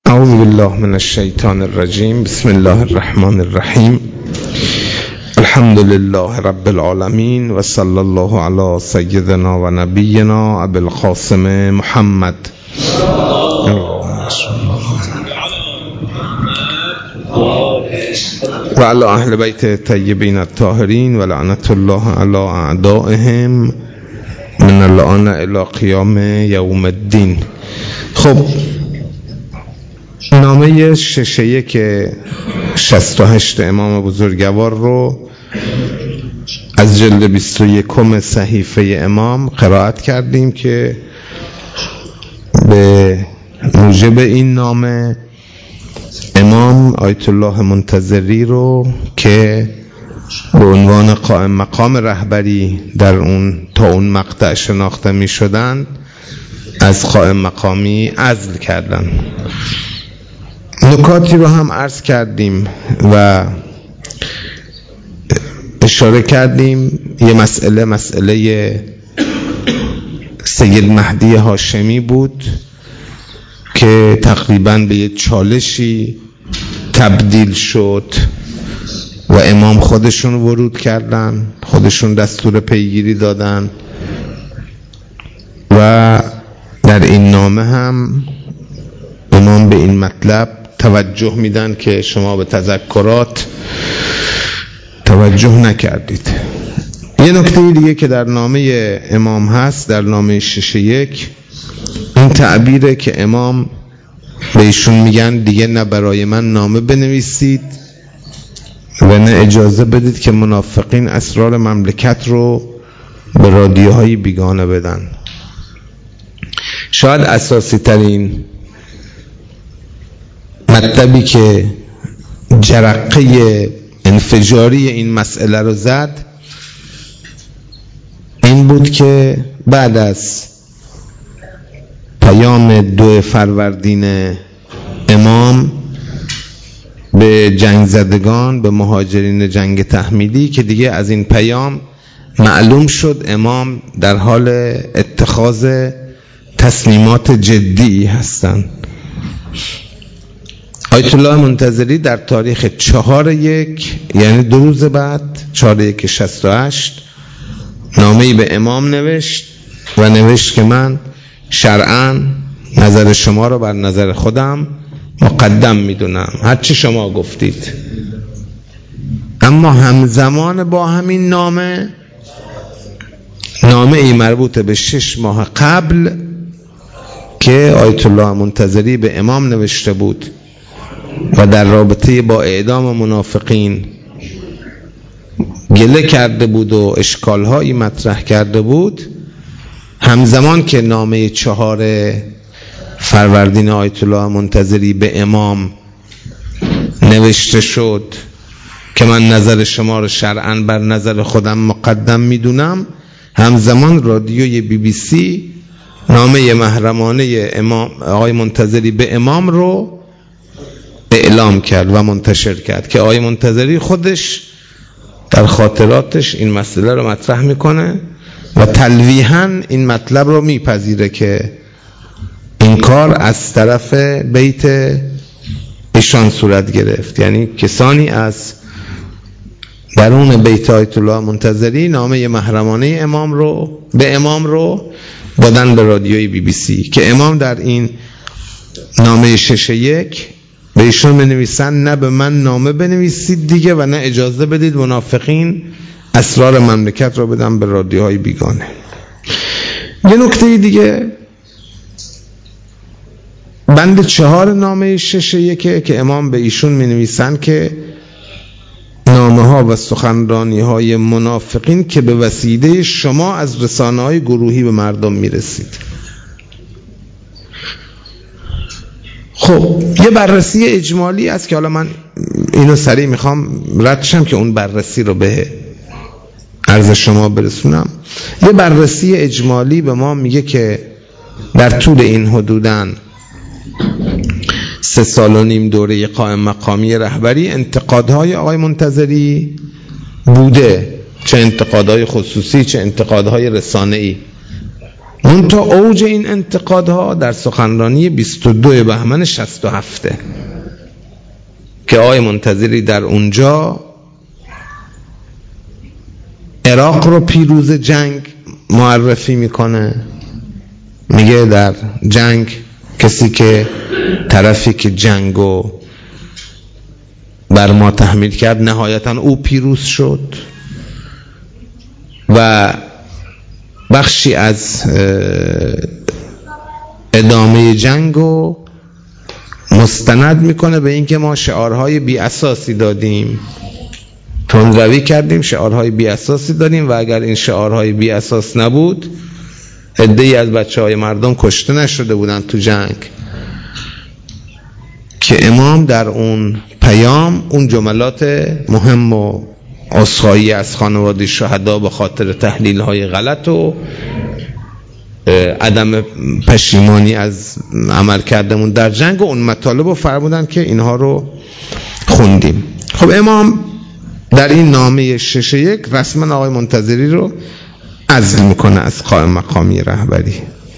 اعوذ بالله من الشیطان الرجیم. بسم الله الرحمن الرحیم. الحمد لله رب العالمین و صلی الله علی سیدنا و نبینا ابی القاسم محمد و علی اهل بیت طیبین الطاهرین و لعنت الله علی اعدائهم من الان الی قیام یوم الدین. خب، نامه 6/1 امام بزرگوار رو از جلد 21 صحیفه امام قرائت کردیم که به موجب این نامه امام آیت الله منتظری رو که به عنوان قائم مقام رهبری در تا اون مقطع شناخته می شدن از قائم مقامی عزل کردن. نکاتی رو هم عرض کردیم و اشاره کردیم. یه مسئله سید مهدی هاشمی بود که تقریباً به یه چالشی تبدیل شد و امام خودشون ورود کردن، خودشون دستور پیگیری دادن و در این نامه هم امام به این مطلب توجه میدن که شما به تذکرات توجه نکردید. یه نکته دیگه که در نامه امام هست، در نامه 6/1، این تعبیره که امام به ایشون میگن دیگه نه برای من نامه بنویسید و نه اجازه بدید که منافقین اسرار مملکت رو به رادیوهای بیگانه بدن. شاید اساسی ترین مطلبی که جرقه انفجاری این مسئله رو زد این بود که بعد از پیام 2 فروردین امام به جنگ زدگان، به مهاجرین جنگ تحمیلی، که دیگه از این پیام معلوم شد امام در حال اتخاذ تصمیمات جدی هستند. آیت الله منتظری در تاریخ 4/1، یعنی 2 روز بعد، 4/1/68، نامه‌ای به امام نوشت و نوشت که من شرعاً نظر شما رو بر نظر خودم مقدم میدونم، هرچی شما گفتید. اما همزمان با همین نامه ای مربوط به 6 ماه قبل که آیت الله منتظری به امام نوشته بود و در رابطه با اعدام منافقین گله کرده بود و اشکالهایی مطرح کرده بود، همزمان که نامه 4 فروردین آیت الله منتظری به امام نوشته شد که من نظر شما رو شرعاً بر نظر خودم مقدم میدونم، همزمان رادیوی BBC نامه محرمانه امام آقای منتظری به امام رو اعلام کرد و منتشر کرد که آقای منتظری خودش در خاطراتش این مسئله رو مطرح میکنه و تلویحاً این مطلب رو میپذیره که این کار از طرف بیت ایشان صورت گرفت، یعنی کسانی از درون بیت آیت الله منتظری نامه محرمانه به امام رو دادن به رادیوی BBC که امام در این نامه 6/1 به ایشون بنویسن نه به من نامه بنویسید دیگه و نه اجازه بدید منافقین اسرار مملکت رو بدن به رادیوهای بیگانه. یه نکته دیگه، بند 4 نامه 6/1 که امام به ایشون می نویسن که نامه ها و سخنرانی های منافقین که به وسیله شما از رسانه های گروهی به مردم می رسید. خب، یه بررسی اجمالی است که حالا من اینو سریع میخوام رد شم که اون بررسی رو به عرض شما برسونم. یه بررسی اجمالی به ما میگه که در طول این حدوداً 3.5 سال دوره قائم مقامی رهبری انتقادهای آقای منتظری بوده، چه انتقادهای خصوصی چه انتقادهای رسانه‌ای. منتها اوج این انتقادها در سخنرانی 22 بهمن 67 که آقای منتظری در اونجا عراق رو پیروز جنگ معرفی میکنه. میگه در جنگ کسی که طرفی که جنگو بر ما تحمیل کرد نهایتا او پیروز شد و بخشی از ادامه جنگو مستند میکنه به اینکه ما شعارهای بی اساسی دادیم، تندروی کردیم، شعارهای بی اساسی دادیم و اگر این شعارهای بی اساس نبود عده‌ای از بچه‌های مردم کشته نشده بودن تو جنگ. که امام در اون پیام اون جملات مهم و عذرخواهی از خانواده شهدا به خاطر تحلیل‌های غلط و عدم پشیمانی از عمل کردمون در جنگ و اون مطالب رو فرمودن که اینها رو خوندیم. خب امام در این نامه 6-1 رسما آقای منتظری رو عزل میکنه از قائم مقامی رهبری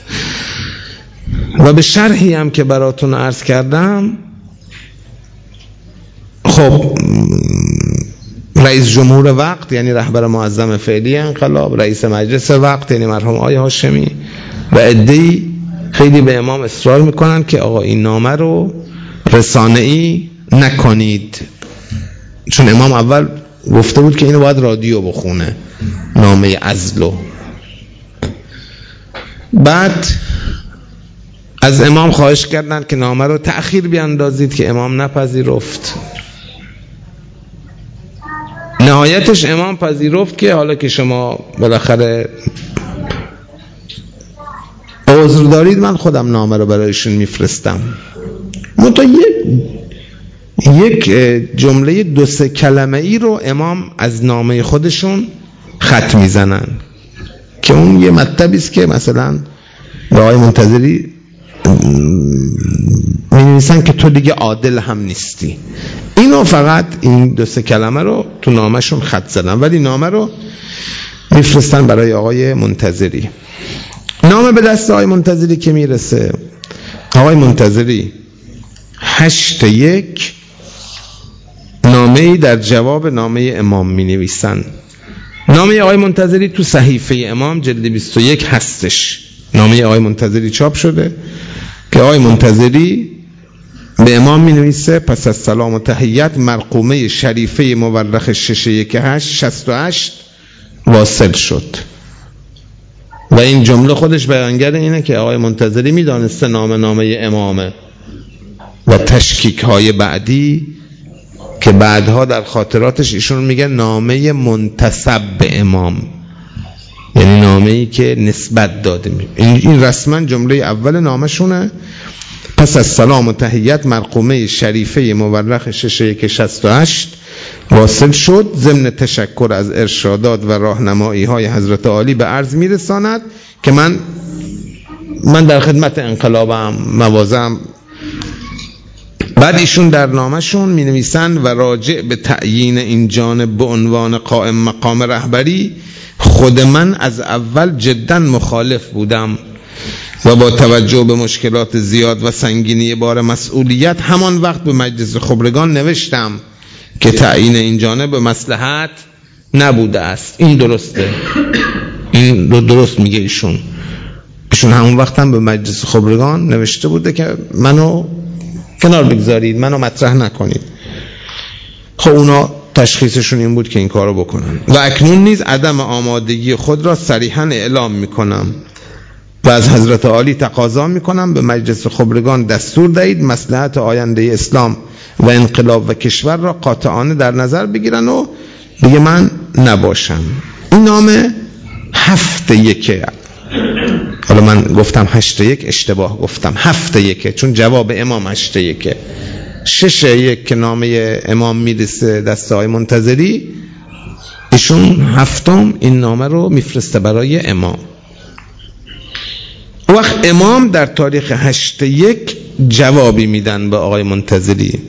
و به شرحی هم که براتون عرض کردم، خب رئیس جمهور وقت یعنی رهبر معظم فعلی انقلاب، رئیس مجلس وقت یعنی مرحوم آقای هاشمی و عده‌ای خیلی به امام اصرار میکنن که آقا این نامه رو رسانه‌ای نکنید، چون امام اول گفته بود که اینو باید رادیو بخونه، نامه عزلو. بعد از امام خواهش کردند که نامه رو تأخیر بیاندازید که امام نپذیرفت. نهایتش امام پذیرفت که حالا که شما بالاخره عذر دارید من خودم نامه رو برایشون میفرستم. منتها یک جمله 2-3 کلمه ای رو امام از نامه خودشون خط میزنن که اون یه مطلبی است که مثلا به آقای منتظری می‌نویسن که تو دیگه عادل هم نیستی. اینو فقط این 2-3 کلمه رو تو نامه‌شون خط زدن، ولی نامه رو میفرستن برای آقای منتظری. نامه به دست آقای منتظری که میرسه، آقای منتظری 8-1 نامه‌ای در جواب نامه امام می‌نویسن. نامه آقای منتظری تو صحیفه امام جلد 21 هستش. نامه آقای منتظری چاپ شده که آقای منتظری به امام می‌نویسه پس از سلام و تحیت مرقومه شریفه مورخ 618 واصل شد. و این جمله خودش بیانگر اینه که آقای منتظری می‌دانسته نامه امامه و تشکیک های بعدی که بعدها در خاطراتش ایشون میگه نامه منتسب به امام، یعنی نامه‌ای که نسبت داده. این رسما جمله اول نامشونه. پس از سلام و تحیت مرقومه شریفه مورخ 6168 واصل شد، ضمن تشکر از ارشادات و راهنمایی های حضرت عالی به عرض میرساند که من در خدمت انقلابم، مواضعم. بعد ایشون در نامشون می نویسن و راجع به تعیین این جانب به عنوان قائم مقام رهبری خود من از اول جدا مخالف بودم و با توجه به مشکلات زیاد و سنگینی بار مسئولیت همان وقت به مجلس خبرگان نوشتم که تعیین این جانب به مصلحت نبوده است. این درسته، این درست میگه ایشون همون وقت هم به مجلس خبرگان نوشته بوده که منو کنار بگذارید، منو مطرح نکنید. خب اونا تشخیصشون این بود که این کارو بکنن. و اکنون نیز عدم آمادگی خود را صریحا اعلام میکنم و از حضرت عالی تقاضا میکنم به مجلس خبرگان دستور دهید مصلحت آینده اسلام و انقلاب و کشور را قاطعانه در نظر بگیرن و دیگه من نباشم. این نامه 7-1. حالا من گفتم 8-1 اشتباه گفتم، 7-1 چون جواب امام 8-1. 6-1 که نامه امام میرسه دست آقای منتظری، ایشون هفتم این نامه رو میفرسته برای امام. وقت امام در تاریخ 8-1 جوابی میدن به آقای منتظری.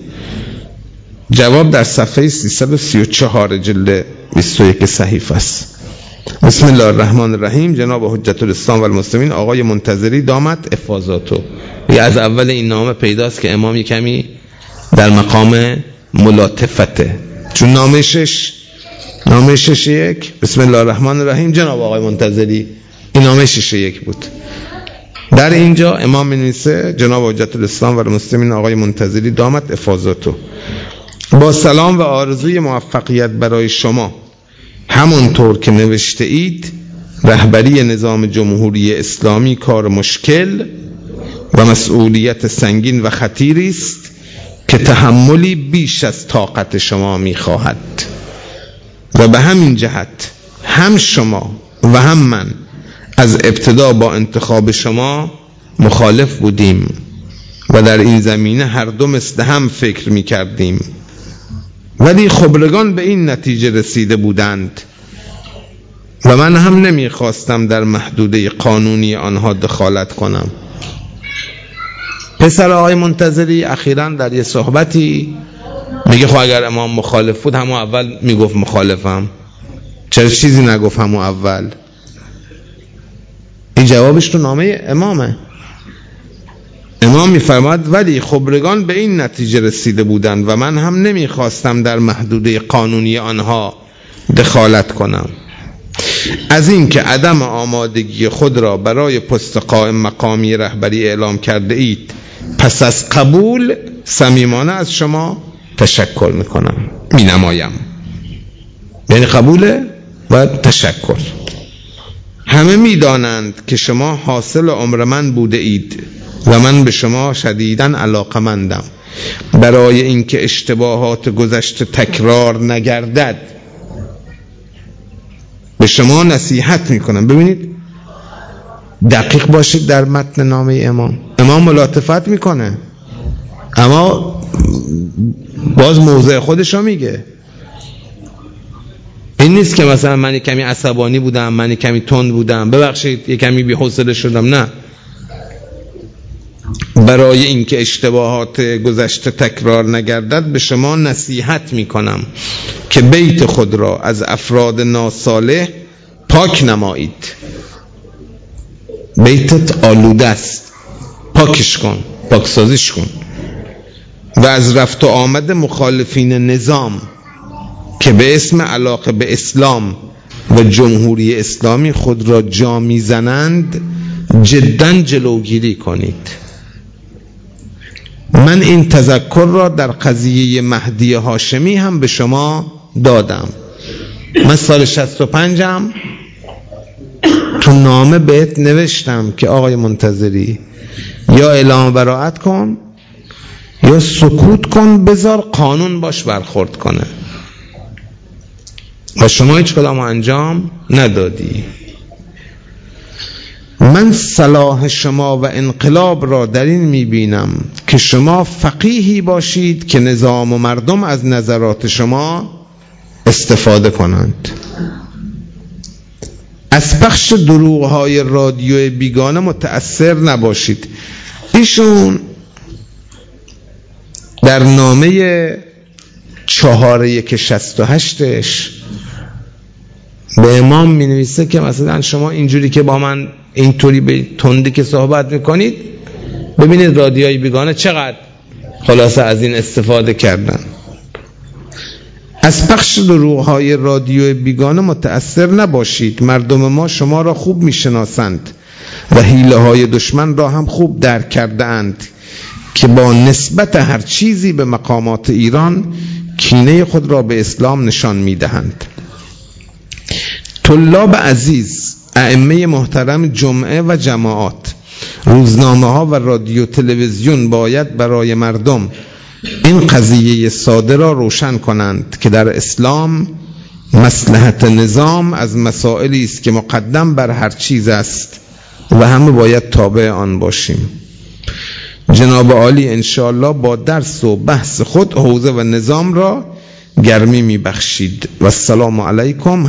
جواب در صفحه 334 جلد 21 صحیفه است. بسم الله الرحمن الرحیم. جناب حجت الاسلام و المسلمین آقای منتظری دامت افاضاتو. یه از اول این نامه پیداست که امام کمی در مقام ملاطفته، چون نامه شش یک. بسم الله الرحمن الرحیم جناب آقای منتظری، این نامه 6 بود. در اینجا امام می‌نویسه جناب حجت الاسلام و المسلمین آقای منتظری دامت افاضاتو، با سلام و آرزوی موفقیت برای شما. همونطور که نوشته اید رهبری نظام جمهوری اسلامی کار مشکل و مسئولیت سنگین و خطیری است که تحملی بیش از طاقت شما می‌خواهد و به همین جهت هم شما و هم من از ابتدا با انتخاب شما مخالف بودیم و در این زمینه هر دو مثل هم فکر می‌کردیم، ولی خبرگان به این نتیجه رسیده بودند و من هم نمیخواستم در محدوده قانونی آنها دخالت کنم. پسر آقای منتظری اخیراً در یه صحبتی میگه خب اگر امام مخالف بود همون اول میگفت مخالفم، چرا چیزی نگفت همون اول؟ این جوابش تو نامه امامه. امام میفرماد ولی خبرگان به این نتیجه رسیده بودند و من هم نمیخواستم در محدوده قانونی آنها دخالت کنم. از این که عدم آمادگی خود را برای پست قائم مقامی رهبری اعلام کرده اید، پس از قبول صمیمانه از شما تشکر میکنم، مینمایم. یعنی قبوله و تشکر. همه میدانند که شما حاصل عمر من بوده اید و من به شما شدیداً علاقمندم. برای اینکه اشتباهات گذشته تکرار نگردد به شما نصیحت میکنم. ببینید دقیق باشید در متن نامه امام ملاطفت میکنه، اما باز موضع خودش رو میگه. این نیست که مثلا من کمی عصبانی بودم، من کمی تند بودم، ببخشید یک کمی بی‌حوصله شدم، نه. برای اینکه اشتباهات گذشته تکرار نگردد به شما نصیحت میکنم که بیت خود را از افراد ناصالح پاک نمایید. بیتت آلوده است، پاکش کن، پاکسازیش کن. و از رفت و آمد مخالفین نظام که به اسم علاقه به اسلام و جمهوری اسلامی خود را جا میزنند جداً جلوگیری کنید. من این تذکر را در قضیه مهدی هاشمی هم به شما دادم. من سال 65 تو نامه بهت نوشتم که آقای منتظری یا اعلام براءت کن یا سکوت کن، بذار قانون باش برخورد کنه، و شما هیچ کدام انجام ندادی. من صلاح شما و انقلاب را در این میبینم که شما فقیهی باشید که نظام و مردم از نظرات شما استفاده کنند. از پخش دروغ‌های رادیو بیگانه متأثر نباشید. ایشون در نامه 4/1/68 به امام می نویسه که مثلا شما اینجوری که با من اینطوری به تندی که صحبت میکنید، ببینید رادیوی بیگانه چقدر خلاصه از این استفاده کردن. از پخش دروغ‌های رادیو بیگانه متأثر نباشید. مردم ما شما را خوب میشناسند و حیله‌های دشمن را هم خوب درک کرده اند که با نسبت هر چیزی به مقامات ایران کینه خود را به اسلام نشان میدهند. طلاب عزیز، ائمه محترم جمعه و جماعات، روزنامه ها و رادیو تلویزیون باید برای مردم این قضیه ساده را روشن کنند که در اسلام مصلحت نظام از مسائلی است که مقدم بر هر چیز است و همه باید تابع آن باشیم. جناب عالی انشاءالله با درس و بحث خود حوزه و نظام را گرمی میبخشید. و السلام علیکم.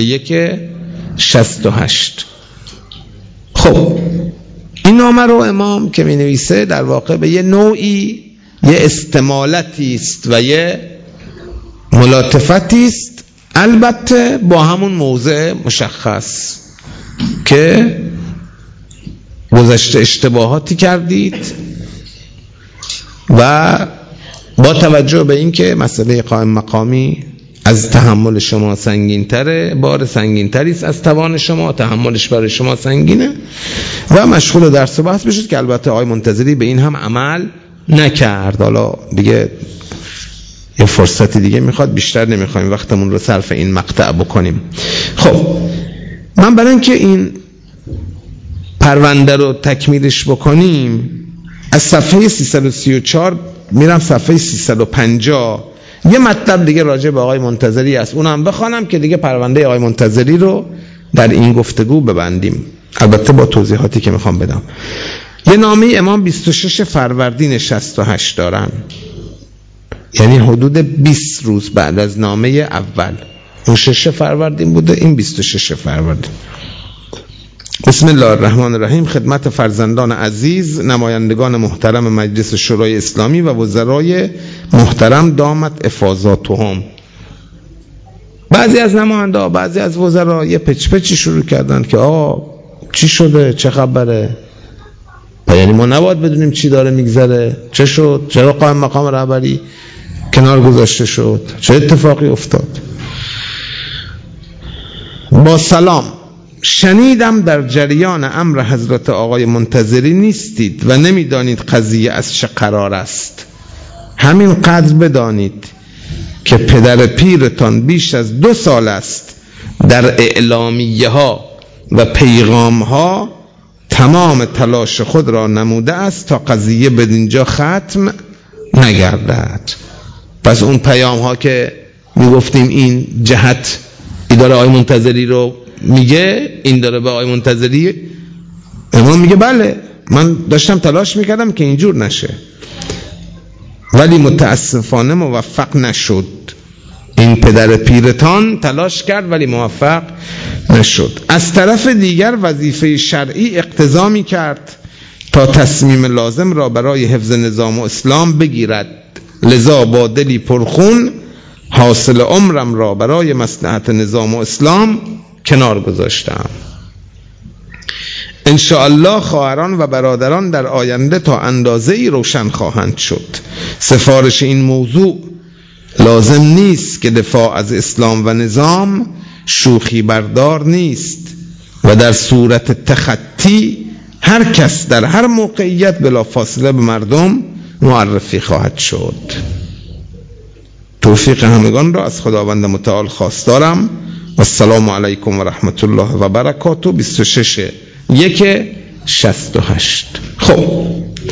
8/1/68. خب این نامه رو امام که می نویسه در واقع به یه نوعی یه استمالتی است و یه ملاطفتی است البته با همون موضع مشخص که گذشته اشتباهاتی کردید و با توجه به اینکه مسئله قائم مقامی از تحمل شما سنگین‌تره، بار سنگین‌تری است از توان شما، تحملش برای شما سنگینه و مشغول درس و بحث بشید که البته آقای منتظری به این هم عمل نکرد. حالا دیگه یه فرصتی دیگه میخواد، بیشتر نمیخوایم وقتمون رو صرف این مقطع بکنیم. خب من برای اینکه این پرونده رو تکمیلش بکنیم از صفحه 334 میرم صفحه 350 یه مطلب دیگه راجع به آقای منتظری است، اونم بخوانم که دیگه پرونده آقای منتظری رو در این گفتگو ببندیم، البته با توضیحاتی که میخوام بدم. یه نامه امام 26 فروردین 68 دارن، یعنی حدود 20 روز بعد از نامه اول. اون 6 فروردین بوده، این 26 فروردین. بسم الله الرحمن الرحیم. خدمت فرزندان عزیز، نمایندگان محترم مجلس شورای اسلامی و وزرای محترم دامت افاضاتهم. بعضی از نماینده، بعضی از وزرا یه پچی شروع کردن که آقا چی شده، چه خبره، یعنی ما نباید بدونیم چی داره میگذره، چه شد، چرا قائم مقام رهبری کنار گذاشته شد، چه اتفاقی افتاد. با سلام، شنیدم در جریان امر حضرت آقای منتظری نیستید و نمیدانید قضیه از چه قرار است. همین قدر بدانید که پدر پیرتان بیش از 2 سال است در اعلامیه ها و پیغام ها تمام تلاش خود را نموده است تا قضیه بدینجا ختم نگردد. پس اون پیام ها که میگفتیم این جهت اداره آقای منتظری رو میگه، این داره به آقای منتظری امام میگه بله من داشتم تلاش میکردم که اینجور نشه، ولی متاسفانه موفق نشد. این پدر پیرتان تلاش کرد ولی موفق نشد. از طرف دیگر وظیفه شرعی اقتضا میکرد تا تصمیم لازم را برای حفظ نظام و اسلام بگیرد، لذا با دلی پرخون حاصل عمرم را برای مصلحت نظام و اسلام کنار گذاشتم. انشاءالله خواهران و برادران در آینده تا اندازه‌ای روشن خواهند شد. سفارش این موضوع لازم نیست که دفاع از اسلام و نظام شوخی بردار نیست و در صورت تخطی هر کس در هر موقعیت بلا فاصله به مردم معرفی خواهد شد. توفیق همگان را از خداوند متعال خواستارم. و السلام علیکم و رحمت الله و برکاته. 26/1/68. خب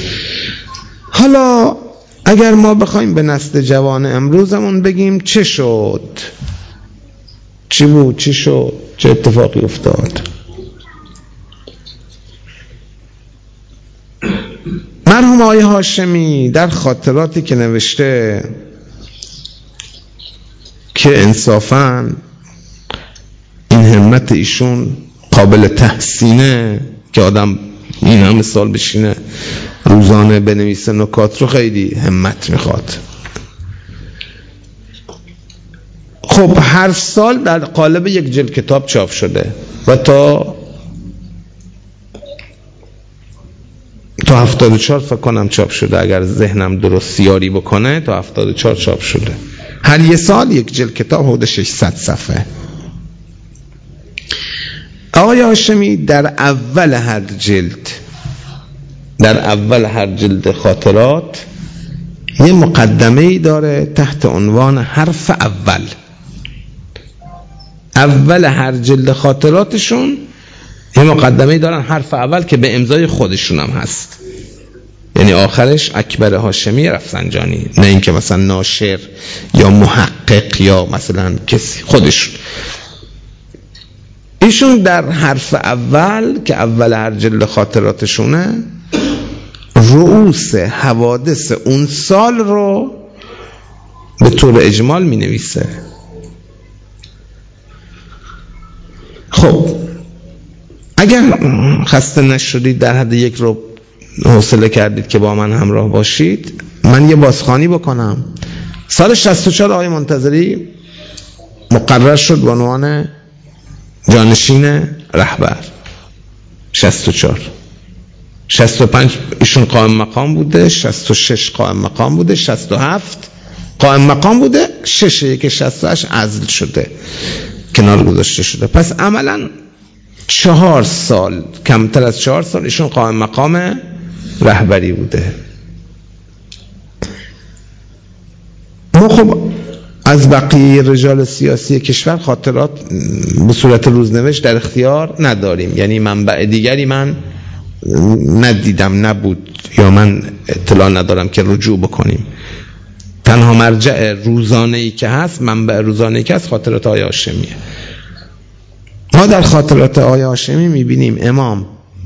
حالا اگر ما بخوایم به نسل جوان امروزمون بگیم چه شد، چی بود، چی شد، چه اتفاقی افتاد. مرحوم آقای هاشمی در خاطراتی که نوشته که انصافاً این همت ایشون قابل تحسینه که آدم این همه سال بشینه روزانه بنویسه نکات رو، خیلی همت میخواد. خب هر سال در قالب یک جلد کتاب چاپ شده و تا 74 فکر کنم چاپ شده، اگر ذهنم درست سیاری بکنه تا 74 چاپ شده. هر یه سال یک جلد کتاب حدود 600 صفحه. آقای هاشمی در اول هر جلد خاطرات یه مقدمه‌ای داره تحت عنوان حرف اول. اول هر جلد خاطراتشون یه مقدمه‌ای دارن حرف اول که به امضای خودشون هم هست، یعنی آخرش اکبر هاشمی رفسنجانی، نه اینکه مثلا ناشر یا محقق یا مثلا کسی، خودشون. ایشون در حرف اول که اول هر جلد خاطراتشونه رؤوس حوادث اون سال رو به طور اجمال می نویسه. خب اگر خسته نشدید در حد یک رو حوصله کردید که با من همراه باشید، من یه بازخوانی بکنم. سال 64 آقای منتظری مقرر شد به عنوان جانشین رهبر. 64 65 ایشون قائم مقام بوده، 66 قائم مقام بوده، 67 قائم مقام بوده، 68 عزل شده، کنار گذاشته شده. پس عملا 4 سال، کمتر از 4 سال ایشون قائم مقام رهبری بوده. ما خب از بقیه رجال سیاسی کشور خاطرات به صورت روزنوشت در اختیار نداریم، یعنی منبع دیگری من ندیدم، نبود، یا من اطلاع ندارم که رجوع بکنیم. تنها مرجع روزانه‌ای که هست، منبع روزانه‌ای که هست، خاطرات آقای هاشمیه. ما در خاطرات آقای هاشمی میبینیم امام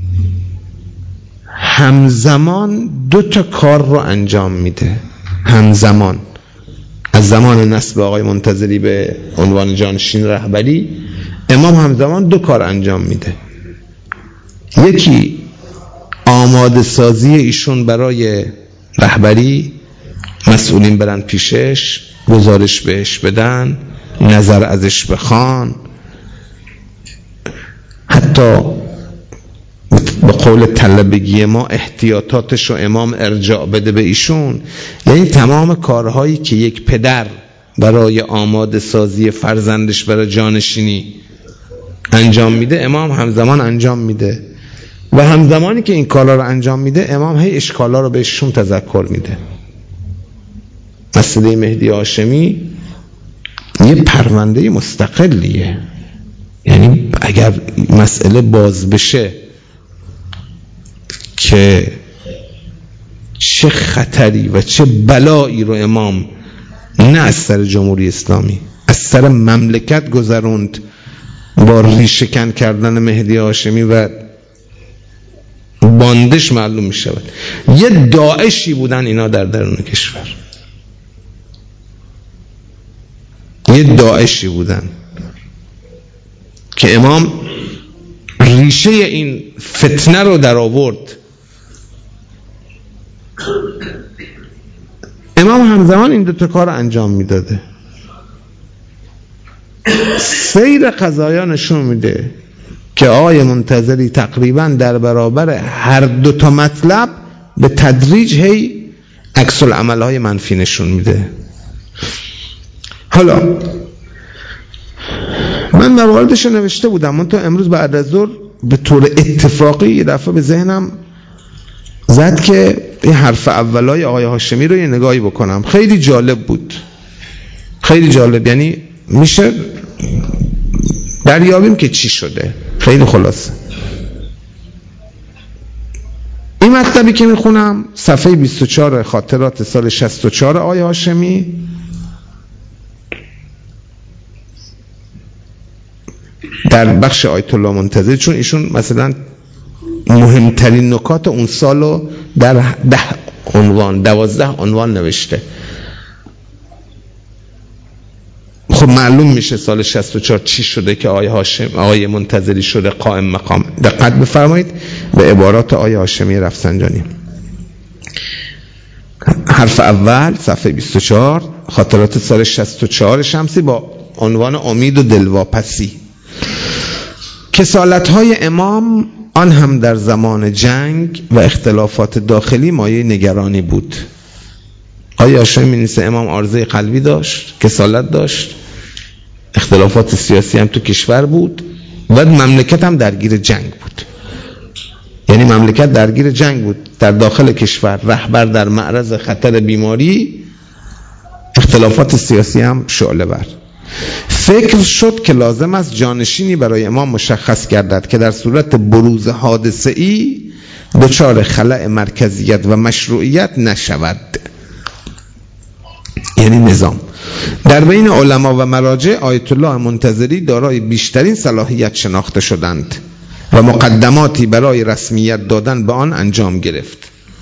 همزمان 2 تا کار رو انجام میده. همزمان از زمان نصب آقای منتظری به عنوان جانشین رهبری، امام همزمان 2 کار انجام میده. یکی آماده سازی ایشون برای رهبری، مسئولین برن پیشش، گزارش بهش بدن، نظر ازش بخوان، حتی به قول طلبگی ما احتیاطاتش رو امام ارجاع بده به ایشون. یعنی تمام کارهایی که یک پدر برای آماده سازی فرزندش برای جانشینی انجام میده، امام همزمان انجام میده. و همزمانی که این کارا رو انجام میده، امام هی اشکالا رو بهشون تذکر میده. مسئله مهدی هاشمی یه پرونده مستقلیه، یعنی اگر مسئله باز بشه که چه خطری و چه بلایی رو امام نه از سر جمهوری اسلامی، از سر مملکت گذروند با ریشه‌کن کردن مهدی هاشمی و باندش معلوم می شود. یه داعشی بودن اینا در درون کشور، یه داعشی بودن که امام ریشه این فتنه رو در آورد. امام همزمان این 2 تا کار انجام میداده. سیر قضایا نشون میده که آقای منتظری تقریبا در برابر هر 2 تا مطلب به تدریج هی عکس العمل‌های منفی نشون میده. حالا من مواردش رو نوشته بودم، من تا امروز بعد از ظهر به طور اتفاقی یه دفعه به ذهنم زد که این حرف اولای آقای هاشمی رو یه نگاهی بکنم. خیلی جالب بود، خیلی جالب، یعنی میشه دریابیم که چی شده. خیلی خلاصه این مطلبی که میخونم صفحه 24 خاطرات سال 64 آقای هاشمی، در بخش آیت الله منتظری، چون ایشون مثلا مهمترین نکات اون سالو در 12 عنوان نوشته. خب معلوم میشه سال 64 چی شده که آقای منتظری شده قائم مقام. دقت بفرمایید به عبارات آقای هاشمی رفسنجانی. حرف اول صفحه 24 خاطرات سال 64 شمسی با عنوان امید و دلواپسی. کسالت‌های امام آن هم در زمان جنگ و اختلافات داخلی مایه نگرانی بود. آیا هاشمی می‌نویسه امام عارضه قلبی داشت، کسالت داشت، اختلافات سیاسی هم تو کشور بود و مملکت هم درگیر جنگ بود. یعنی مملکت درگیر جنگ بود در داخل کشور، رهبر در معرض خطر بیماری، اختلافات سیاسی هم شعله ور. فکر شد که لازم است جانشینی برای امام مشخص گردد که در صورت بروز حادثه‌ای دچار خلأ مرکزیت و مشروعیت نشود. یعنی نظام. در بین علما و مراجع آیت الله منتظری دارای بیشترین صلاحیت شناخته شدند و مقدماتی برای رسمیت دادن به آن انجام گرفت.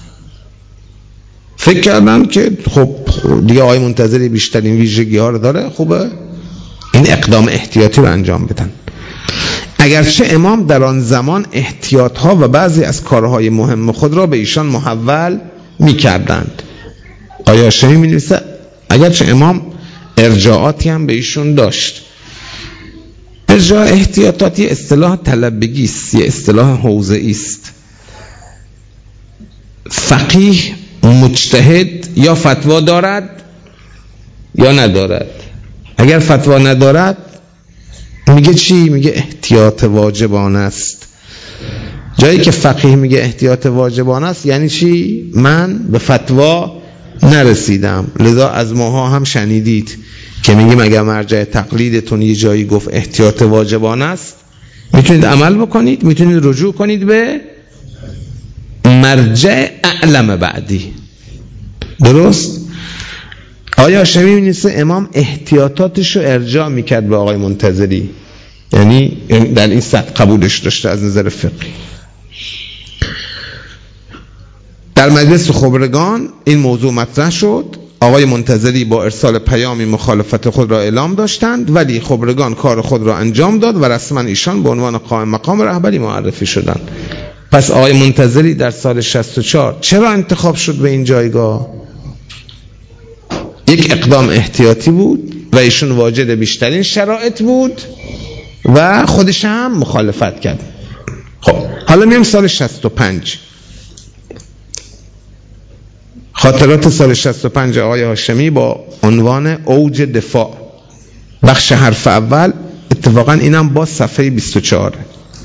فکر کردم که خب دیگه آقای منتظری بیشترین ویژگی ها رو داره، خوبه این اقدام احتیاطی رو انجام بدن. اگرچه امام در آن زمان احتیاط ها و بعضی از کارهای مهم خود را به ایشان محول می کردند. آقای هاشمی می نویسه اگرچه امام ارجاعاتی هم به ایشون داشت، ارجاع احتیاطات یه اصطلاح طلبگی است، یه اصطلاح حوزه‌ای است. فقیه مجتهد یا فتوا دارد یا ندارد. اگر فتوا ندارد میگه چی؟ میگه احتیاط واجبانه است. جایی که فقیه میگه احتیاط واجبانه است یعنی چی؟ من به فتوا نرسیدم. لذا از ماها هم شنیدید که میگیم اگر مرجع تقلیدتون یه جایی گفت احتیاط واجبانه است، میتونید عمل بکنید، میتونید رجوع کنید به مرجع اعلم بعدی. درست؟ آقای هاشمی می‌نویسه امام احتیاطاتش رو ارجاع میکرد به آقای منتظری، یعنی در این سطح قبولش داشته از نظر فقهی. در مجلس خبرگان این موضوع مطرح شد. آقای منتظری با ارسال پیامی مخالفت خود را اعلام داشتند، ولی خبرگان کار خود را انجام داد و رسما ایشان به عنوان قائم مقام رهبری معرفی شدند. پس آقای منتظری در سال 64 چرا انتخاب شد به این جایگاه؟ یک اقدام احتیاطی بود و ایشون واجد بیشترین شرایط بود و خودش هم مخالفت کرد. خب حالا میام سال 65. خاطرات سال 65 آقای هاشمی با عنوان اوج دفاع، بخش حرف اول. اتفاقا اینم با صفحه 24.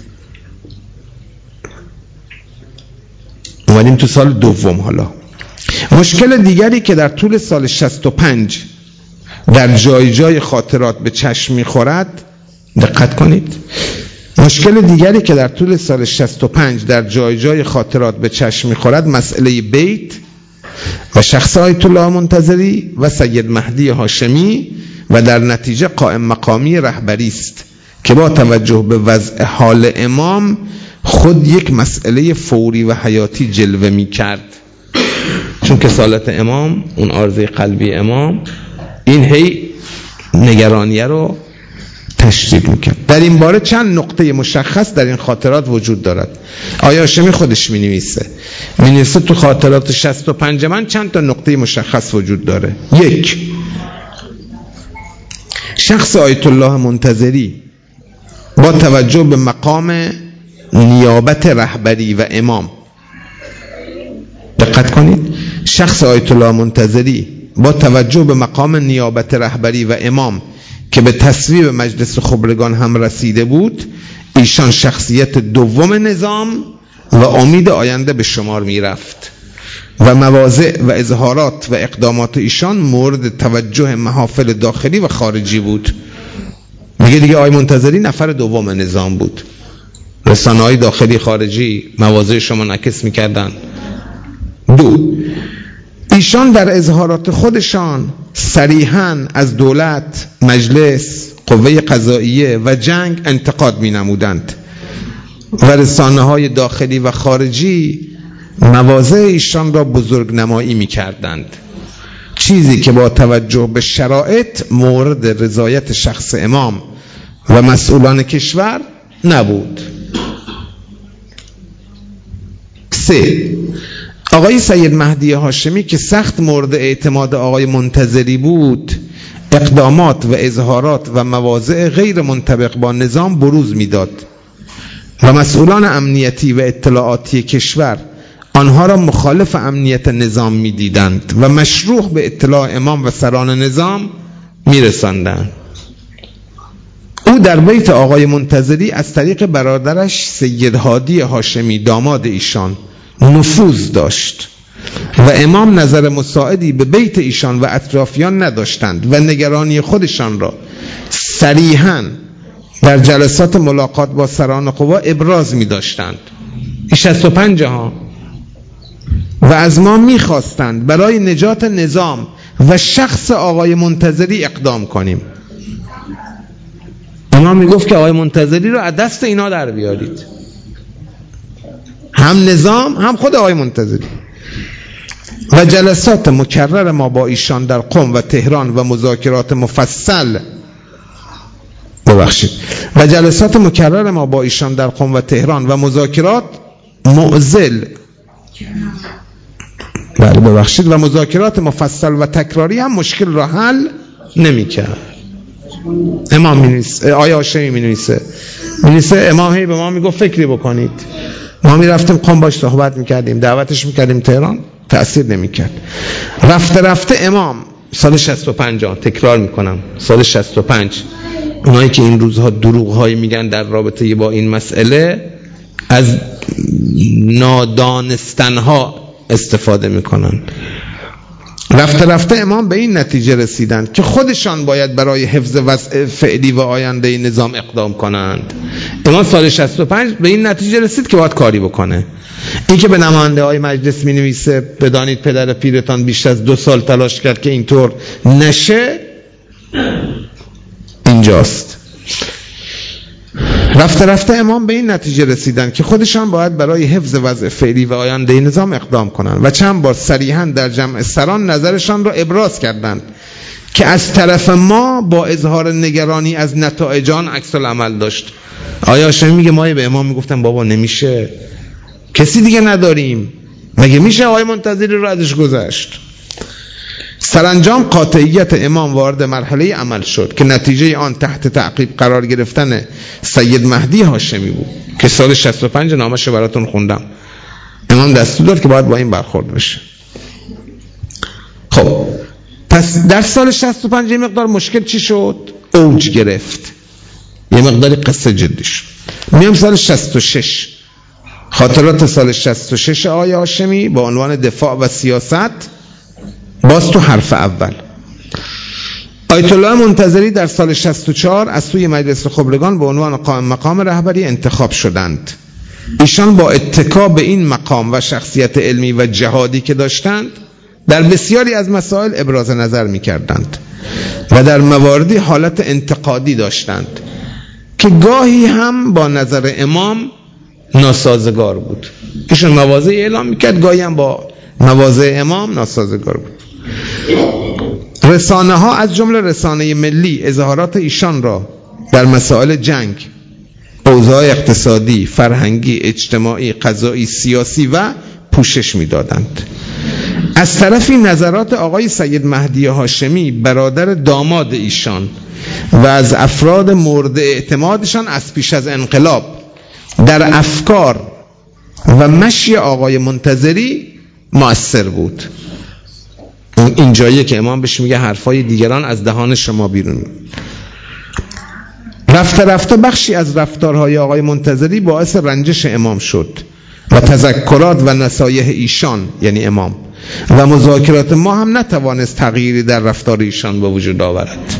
اومدیم تو سال دوم. حالا مشکل دیگری که در طول سال 65 در جای جای خاطرات به چشم می‌خورد، دقت کنید، مشکل دیگری که در طول سال 65 در جای جای خاطرات به چشم می‌خورد مسئله بیت و شخص آیت الله منتظری و سید مهدی هاشمی و در نتیجه قائم مقامی رهبری است که با توجه به وضع حال امام خود یک مسئله فوری و حیاتی جلوه می کرد. چون کسالت امام، اون عارضه قلبی امام، این هی نگرانیه رو تشدید میکرد. در این باره چند نقطه مشخص در این خاطرات وجود دارد. آقای هاشمی خودش مینویسه تو خاطرات 65 من چند تا نقطه مشخص وجود داره. 1. شخص آیت الله منتظری با توجه به مقام نیابت رهبری و امام، دقت کنید، شخص آیت الله منتظری با توجه به مقام نیابت رهبری و امام که به تصویب مجلس خبرگان هم رسیده بود، ایشان شخصیت دوم نظام و امید آینده به شمار می رفت و مواضع و اظهارات و اقدامات ایشان مورد توجه محافل داخلی و خارجی بود. میگه دیگه آقای منتظری نفر دوم نظام بود، رسانه‌های داخلی خارجی مواضع شما نکس میکردن. 2. ایشان در اظهارات خودشان صریحاً از دولت، مجلس، قوه قضاییه و جنگ انتقاد می نمودند و رسانه‌های داخلی و خارجی مواضع ایشان را بزرگ نمایی می کردند، چیزی که با توجه به شرایط مورد رضایت شخص امام و مسئولان کشور نبود. 3. آقای سید مهدی هاشمی که سخت مورد اعتماد آقای منتظری بود، اقدامات و اظهارات و مواضع غیر منطبق با نظام بروز میداد و مسئولان امنیتی و اطلاعاتی کشور آنها را مخالف امنیت نظام میدیدند و مشروع به اطلاع امام و سران نظام میرساندند. او در بیت آقای منتظری از طریق برادرش سید هادی هاشمی داماد ایشان نفوذ داشت و امام نظر مساعدی به بیت ایشان و اطرافیان نداشتند و نگرانی خودشان را صریحاً در جلسات ملاقات با سران قوا ابراز می داشتند. 65 ها و از ما می خواستند برای نجات نظام و شخص آقای منتظری اقدام کنیم. امام می گفت که آقای منتظری رو از دست اینا در بیارید، هم نظام هم خود آقای منتظری. و جلسات مکرر ما با ایشان در قم و تهران و مذاکرات مفصل معضل و مذاکرات مفصل و تکراری هم مشکل را حل نمی کرد. امام می‌نویسه، آقای هاشمی می‌نویسه امام هی به ما میگفت فکری بکنید. ما میرفتیم قم باش صحبت میکردیم، دعوتش میکردیم تهران، تأثیر نمیکرد. رفته امام سال 65 تکرار میکنم، سال 65 اونایی که این روزها دروغ‌هایی میگن در رابطه با این مسئله از نادانستنها استفاده میکنن. رفته امام به این نتیجه رسیدن که خودشان باید برای حفظ وضع فعلی و آینده نظام اقدام کنند. امام سال 65 به این نتیجه رسید که باید کاری بکنه. این که به نماینده های مجلس می نویسه بدانید پدر پیرتان بیش از 2 سال تلاش کرد که اینطور نشه، اینجاست. رفته امام به این نتیجه رسیدن که خودشان باید برای حفظ وضع فعلی و آینده نظام اقدام کنند و چند بار صریحاً در جمع سران نظرشان را ابراز کردند که از طرف ما با اظهار نگرانی از نتایج آن عکس العمل داشت. آقای هاشمی میگه ما به امام میگفتم بابا نمیشه، کسی دیگه نداریم، مگه میشه آقای منتظری رو ازش گذشت. سرانجام قاطعیت امام وارد مرحله عمل شد که نتیجه آن تحت تعقیب قرار گرفتن سید مهدی هاشمی بود که سال 65 نامش رو براتون خوندم. امام دستور داد که باید با این برخورد بشه. خب پس در سال 65 یه مقدار مشکل چی شد؟ اوج گرفت، یه مقداری قصه جدی شد. میام سال 66، خاطرات سال 66 آقای هاشمی با عنوان دفاع و سیاست. باز تو حرف اول آیت الله منتظری در سال 64 از سوی مجلس خبرگان به عنوان قائم مقام رهبری انتخاب شدند. ایشان با اتکا به این مقام و شخصیت علمی و جهادی که داشتند در بسیاری از مسائل ابراز نظر می کردند و در مواردی حالت انتقادی داشتند که گاهی هم با نظر امام ناسازگار بود. ایشان مواضع اعلام می کرد، گاهی هم با مواضع امام ناسازگار بود. رسانه ها از جمله رسانه ملی اظهارات ایشان را در مسائل جنگ، اوضاع اقتصادی، فرهنگی، اجتماعی، قضایی، سیاسی و پوشش می دادند. از طرفی نظرات آقای سید مهدی هاشمی برادر داماد ایشان و از افراد مورد اعتمادشان از پیش از انقلاب در افکار و مشی آقای منتظری مؤثر بود. این جاییه که امام بهش میگه حرفای دیگران از دهان شما بیرون. رفته بخشی از رفتارهای آقای منتظری باعث رنجش امام شد و تذکرات و نصایح ایشان یعنی امام و مذاکرات ما هم نتوانست تغییری در رفتار ایشان به وجود آورد.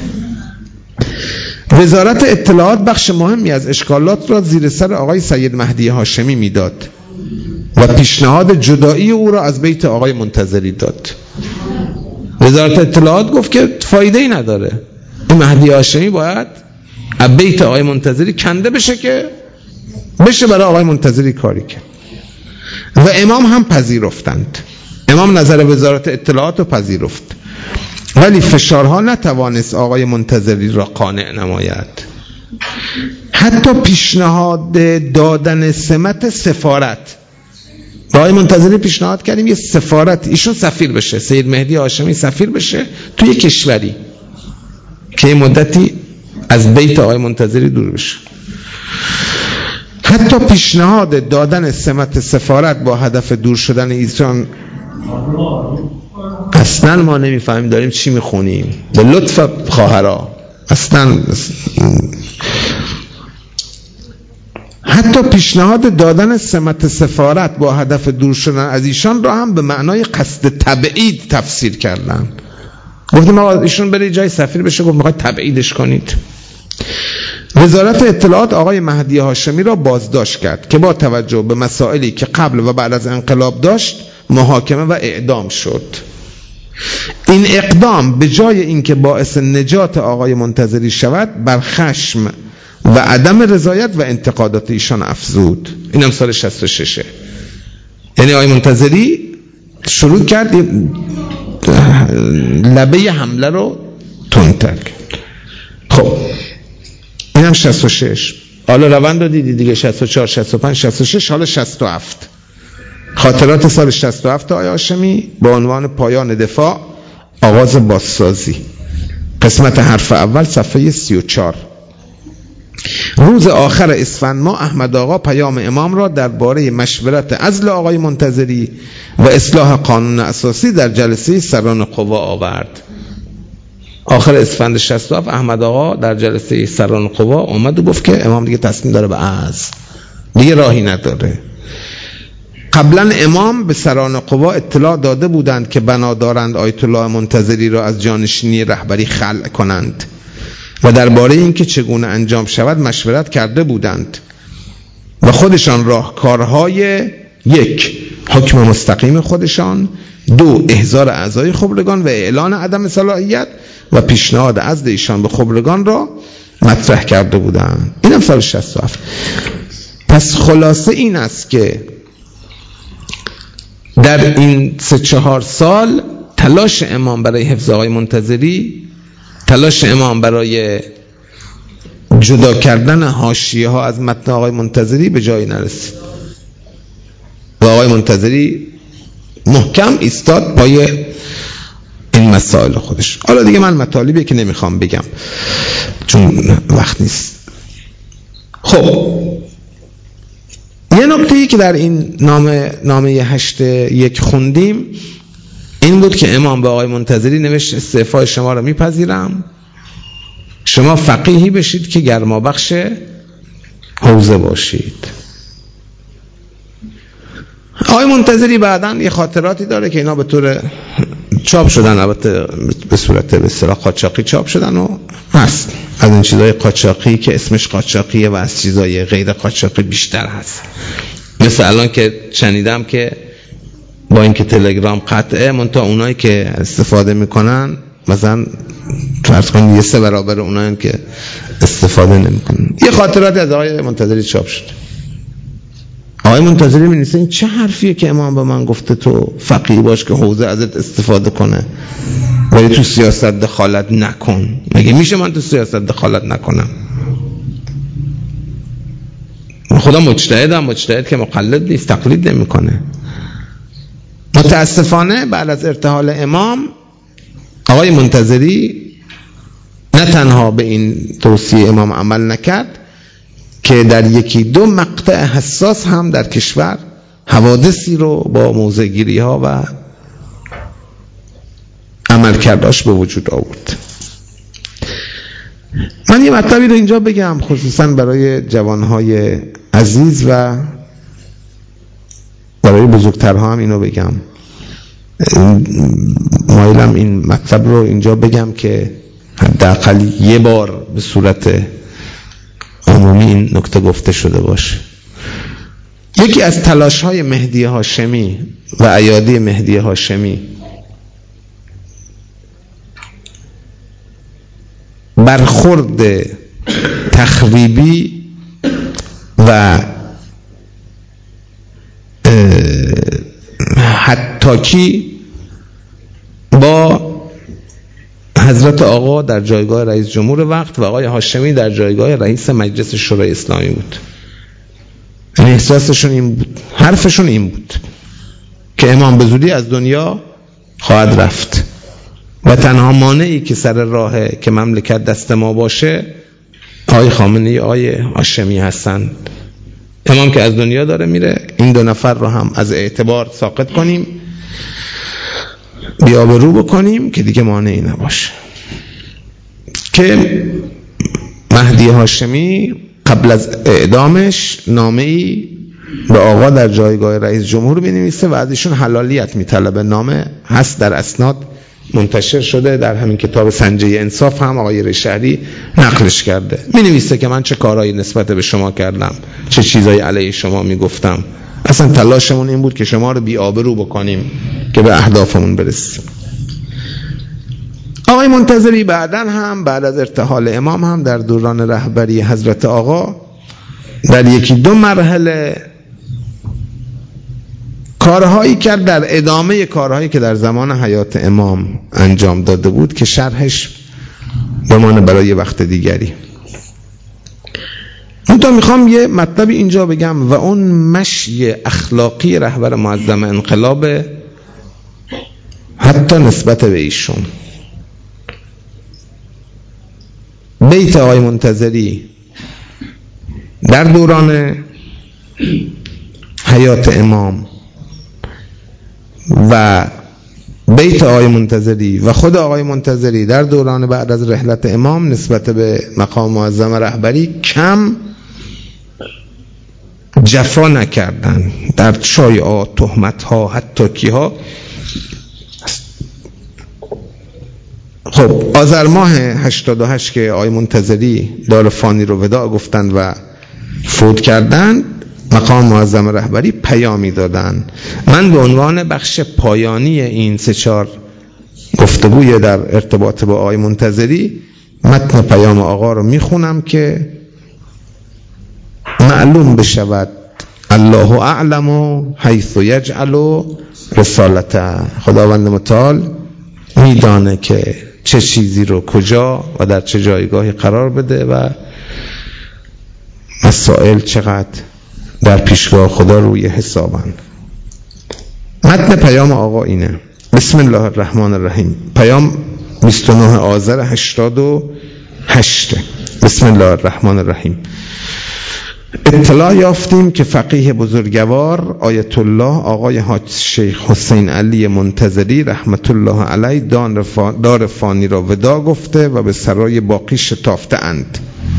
وزارت اطلاعات بخش مهمی از اشکالات را زیر سر آقای سید مهدی هاشمی میداد و پیشنهاد جدایی او را از بیت آقای منتظری داد. وزارت اطلاعات گفت که فایده ای نداره، این مهدی هاشمی باید از بیت آقای منتظری کنده بشه که بشه برای آقای منتظری کاری کرد و امام هم پذیرفتند. امام نظر وزارت اطلاعات رو پذیرفت، ولی فشارها نتوانست آقای منتظری را قانع نماید. حتی پیشنهاد دادن سمت سفارت با آقای منتظری پیشنهاد کردیم یه سفارت ایشون سفیر بشه، سید مهدی هاشمی سفیر بشه توی کشوری که یه مدتی از بیت آقای منتظری دور بشه. حتی پیشنهاد دادن سمت سفارت با هدف دور شدن ایشان، اصلا ما نمیفهمیم داریم چی میخونیم، به لطف خواهرا اصلا. حتی پیشنهاد دادن سمت سفارت با هدف دور شدن از ایشان را هم به معنای قصد تبعید تفسیر کردن. گفتیم آقا ایشون بره جای سفیر بشه، گفت میخواید تبعیدش کنید. وزارت اطلاعات آقای مهدی هاشمی را بازداشت کرد که با توجه به مسائلی که قبل و بعد از انقلاب داشت محاکمه و اعدام شد. این اقدام به جای اینکه باعث نجات آقای منتظری شود بر خشم و عدم رضایت و انتقادات ایشان افزود. اینم سال 66. یعنی آقای منتظری شروع کرد لبه حمله رو تندتر. خب اینم 66. حالا روند رو دیدی دیگه، 64 65 66 حالا 67. خاطرات سال 67 آقای هاشمی با عنوان پایان دفاع، آغاز بازسازی. قسمت حرف اول صفحه 34. روز آخر اسفند ماه احمد آقا پیام امام را درباره مشورت عزل آقای منتظری و اصلاح قانون اساسی در جلسه سران قوا آورد. آخر اسفند 67 احمد آقا در جلسه سران قوا اومد و گفت که امام دیگه تصمیم داره به عزل، دیگه راهی نداره. قبلا امام به سران قوا اطلاع داده بودند که بنا دارند آیت الله منتظری را از جانشینی رهبری خلع کنند و درباره اینکه چگونه انجام شود مشورت کرده بودند و خودشان راهکارهای: 1. حکم مستقیم خودشان، 2. احضار اعضای خبرگان و اعلان عدم صلاحیت و پیشنهاد عزل ایشان به خبرگان را مطرح کرده بودند. اینم سال 67. پس خلاصه این است که در این 3-4 سال تلاش امام برای حفظ آقای منتظری، تلاش امام برای جدا کردن حاشیه ها از متن آقای منتظری به جایی نرسید و آقای منتظری محکم ایستاد پای این مسائل خودش. حالا دیگه من مطالبی که نمیخوام بگم چون وقت نیست. خب یه نکته‌ای که در این نامه 8/1 خوندیم این بود که امام به آقای منتظری نوشت استعفای شما را میپذیرم، شما فقیهی بشید که گرمابخش حوزه باشید. آقای منتظری بعداً یه خاطراتی داره که اینا به طور چاپ شدن، البته به صورت به اصطلاح قاچاقی چاپ شدن و هست از این چیزای قاچاقی که اسمش قاچاقیه و از چیزای غیر قاچاقی بیشتر هست. مثل الان که شنیدم که با اینکه تلگرام قطعه منتها اونایی که استفاده میکنن مثلا فرض کنید یه 3 برابر اونایی که استفاده نمیکنن. یه خاطراتی از آقای منتظری چاپ شد. آقای منتظری می‌نویسه این چه حرفیه که امام به من گفته تو فقیه باش که حوزه ازت استفاده کنه ولی تو سیاست دخالت نکن. مگه میشه من تو سیاست دخالت نکنم؟ خدا مجتهدم، مجتهد که مقلد نیست، تقلید نمیکنه. متاسفانه بعد از ارتحال امام آقای منتظری نه تنها به این توصیه امام عمل نکرد که در 1-2 مقطع حساس هم در کشور حوادثی رو با موضع‌گیری ها و عملکرداش به وجود آورد. من یه مطلبی رو اینجا بگم خصوصا برای جوانهای عزیز و برای بزرگترها هم اینو بگم. مایلم این مطلب رو اینجا بگم که حداقل یه بار به صورت عمومی این نکته گفته شده باشه. یکی از تلاش‌های مهدی هاشمی و ایادی مهدی هاشمی برخورد تخریبی و حتاکی با حضرت آقا در جایگاه رئیس جمهور وقت و آقای هاشمی در جایگاه رئیس مجلس شورای اسلامی بود. احساسشون این بود، حرفشون این بود که امام به زودی از دنیا خواهد رفت و تنها مانعی که سر راهه که مملکت دست ما باشه آقای خامنه‌ای، آقای هاشمی هستن. امام که از دنیا داره میره، این 2 نفر رو هم از اعتبار ساقط کنیم، بیابرو بکنیم که دیگه مانعی نباشه. که مهدی هاشمی قبل از اعدامش نامه‌ای به آقا در جایگاه رئیس جمهور بنویسه و از ایشون حلالیت میطلبه. نامه هست در اسناد منتشر شده، در همین کتاب سنجه انصاف هم آقای ریشهری نقلش کرده. می‌نویسه که من چه کارهایی نسبت به شما کردم، چه چیزایی علیه شما میگفتم. اصلا تلاشمون این بود که شما رو بی‌آبرو بکنیم که به اهدافمون برسیم. آقای منتظری بعداً هم بعد از ارتحال امام هم در دوران رهبری حضرت آقا در 1-2 مرحله کارهایی کرد در ادامه کارهایی که در زمان حیات امام انجام داده بود که شرحش بمانه برای وقت دیگری. من میخوام یه مطلبی اینجا بگم و اون مشی اخلاقی رهبر معظم انقلاب حتی نسبت به ایشون. بیت آقای منتظری در دوران حیات امام و بیت آقای منتظری و خود آقای منتظری در دوران بعد از رحلت امام نسبت به مقام معظم رهبری کم جفا نکردن در شایعات، تهمت ها، حتی ها. خب آذر ماه 88 که آقای منتظری دار فانی رو وداع گفتن و فوت کردن، مقام معظم رهبری پیامی دادن. من به عنوان بخش پایانی این 3-4 گفتگوی در ارتباط با آقای منتظری متن پیام آقا رو میخونم که معلوم بشود الله اعلم حیث یجعل رسالته. خداوند متعال میدانه که چه چیزی رو کجا و در چه جایگاهی قرار بده و مسائل چقدر در پیشگاه خدا روی حسابن. متن پیام آقا اینه: بسم الله الرحمن الرحیم. پیام 29 آذر 88. بسم الله الرحمن الرحیم. اطلاع یافتیم که فقیه بزرگوار آیت الله آقای حاج شیخ حسین علی منتظری رحمت الله علیه دار فانی را وداع گفته و به سرای باقی شتافته اند.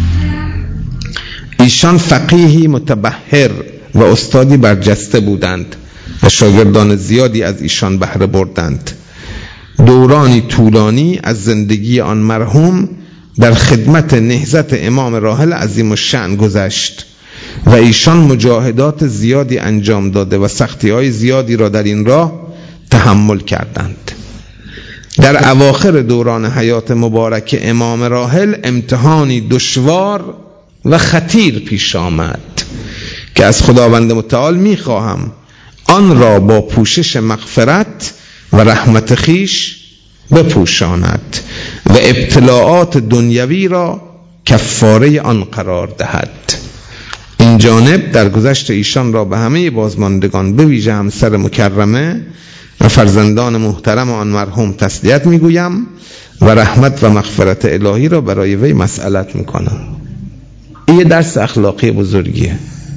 ایشان فقیهی متبحر و استادی برجسته بودند و شاگردان زیادی از ایشان بهره بردند. دورانی طولانی از زندگی آن مرحوم در خدمت نهضت امام راحل عظیم الشأن گذشت و ایشان مجاهدات زیادی انجام داده و سختی‌های زیادی را در این راه تحمل کردند. در اواخر دوران حیات مبارک امام راحل امتحانی دشوار و خطیر پیش آمد که از خداوند متعال می‌خواهم آن را با پوشش مغفرت و رحمت خیش بپوشاند و ابتلاعات دنیوی را کفاره آن قرار دهد. این جانب در گذشت ایشان را به همه بازماندگان به ویژه همسر مکرمه و فرزندان محترم آن مرحوم تسلیت میگویم و رحمت و مغفرت الهی را برای وی مسئلت میکنم. این یه درس اخلاقی بزرگیه.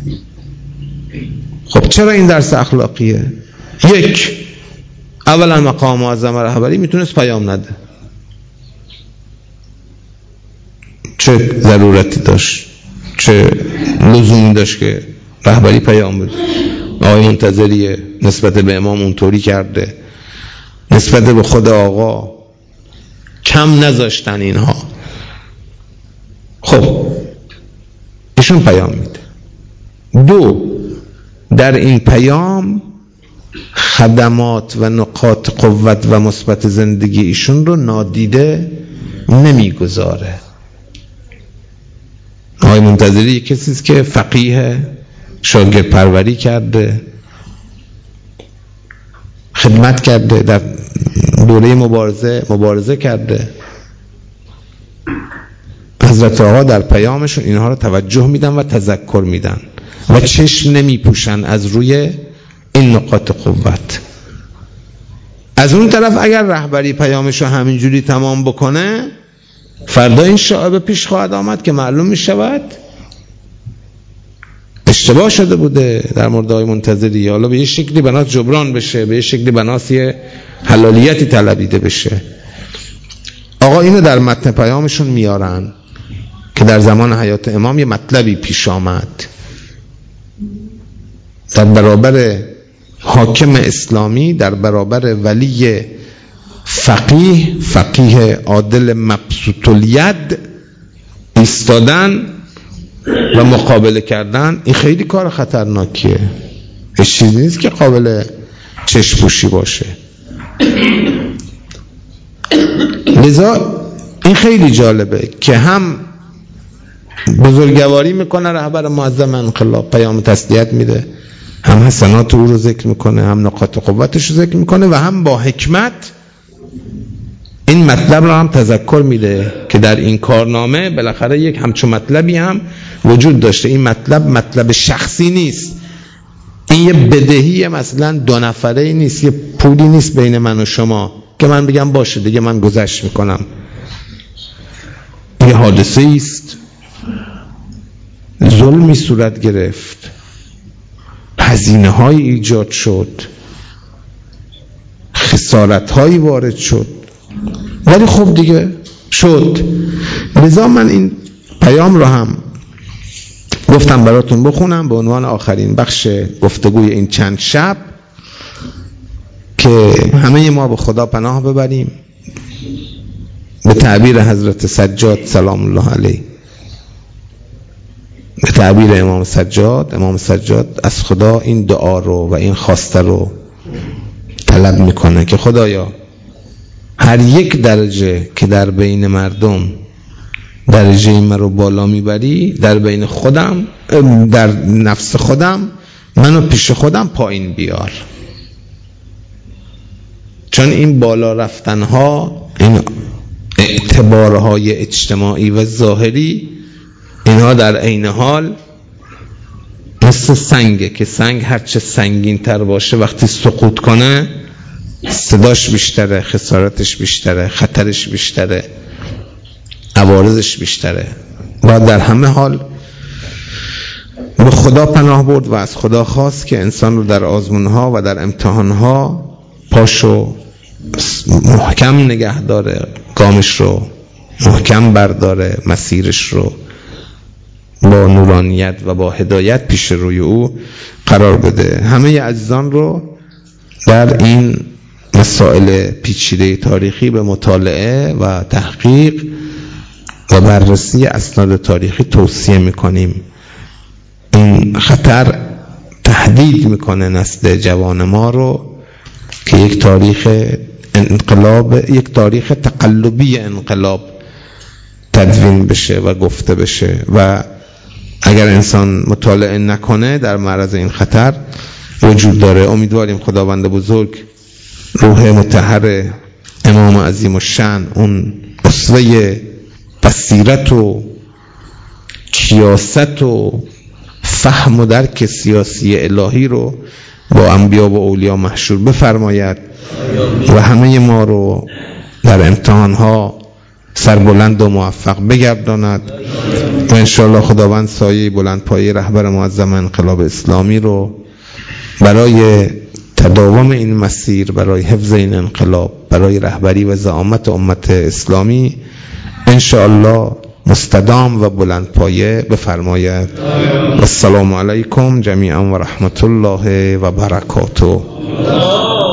خب چرا این درس اخلاقیه؟ یک، اولا مقام معظم رهبری میتونست پیام نده، چه ضرورتی داشت، چه لزومی داشت که رهبری پیام بده؟ آقای منتظری نسبت به امام اونطوری کرده، نسبت به خود آقا کم نذاشتن اینها. خب ایشون پیام میده. دو، در این پیام خدمات و نقاط قوت و مثبت زندگی ایشون رو نادیده نمیگذاره. آقای منتظری کسی است که فقیه، شاگرد پروری کرده، خدمت کرده، در دوره مبارزه کرده. حضرت آقا در پیامشون اینها رو توجه میدن و تذکر میدن و چشم نمی پوشن از روی این نقاط قوت. از اون طرف اگر رهبری پیامشو همینجوری تمام بکنه، فردا این شایعه پیش خواهد آمد که معلوم می شود اشتباه شده بوده در مورد آقای منتظری. حالا به یه شکلی بناس جبران بشه، به یه شکلی بناس یه حلالیتی طلبیده بشه. آقا اینو در متن پیامشون میارن که در زمان حیات امام یه مطلبی پیش آمد در برابر حاکم اسلامی، در برابر ولی فقیه عادل مبسوط الید ایستادن و مقابله کردن. این خیلی کار خطرناکیه، هیچ چیزی نیست که قابل چشم پوشی باشه. لذا این خیلی جالبه که هم بزرگواری میکنه رهبر معظم انقلاب، پیام تسلیت میده، هم حسنات او رو ذکر میکنه، هم نقاط قوتش رو ذکر میکنه و هم با حکمت این مطلب رو هم تذکر میده که در این کارنامه بالاخره یک همچون مطلبی هم وجود داشته. این مطلب شخصی نیست، این یه بدهی مثلا 2 نفره نیست، یه پولی نیست بین من و شما که من بگم باشه دیگه من گذشت میکنم. یه حادثه است، ظلمی صورت گرفت، هزینه های ایجاد شد، خسارت هایی وارد شد، ولی خب دیگه شد. لذا من این پیام رو هم گفتم براتون بخونم به عنوان آخرین بخش گفتگوی این چند شب که همه ما به خدا پناه ببریم. به تعبیر حضرت سجاد سلام الله علیه، به تعبیر امام سجاد از خدا این دعا رو و این خواسته رو طلب میکنه که خدایا هر یک درجه که در بین مردم درجه من رو بالا میبری، در بین خودم، در نفس خودم، منو پیش خودم پایین بیار. چون این بالا رفتنها، این اعتبارهای اجتماعی و ظاهری، اینها در عین حال مثل سنگه که سنگ هرچه سنگین تر باشه وقتی سقوط کنه صداش بیشتره، خسارتش بیشتره، خطرش بیشتره، عوارضش بیشتره. باید در همه حال به خدا پناه برد و از خدا خواست که انسان رو در آزمونها و در امتحانها پاشو محکم نگه داره، گامش رو محکم برداره، مسیرش رو با نورانیت و با هدایت پیش روی او قرار بده. همه عزیزان رو در این مسائل پیچیده تاریخی به مطالعه و تحقیق و بررسی اسناد تاریخی توصیه میکنیم. این خطر تهدید میکنه نسل جوان ما رو که یک تاریخ انقلاب، یک تاریخ تقلبی انقلاب تدوین بشه و گفته بشه و اگر انسان مطالعه نکنه در معرض این خطر وجود داره. امیدواریم خداوند بزرگ روح مطهر امام عظیم الشأن، اون اسوه بصیرت و کیاست و فهم و درک سیاسی الهی رو با انبیا و اولیا محشور بفرماید و همه ما رو در امتحانها سربلند و موفق بگرداند و انشاءالله خداوند سایه بلند پایه رهبر معظم انقلاب اسلامی رو برای تداوم این مسیر، برای حفظ این انقلاب، برای رهبری و زعامت امت اسلامی انشاءالله مستدام و بلند پایه بفرماید. السلام علیکم جمیعا و رحمت الله و برکاته.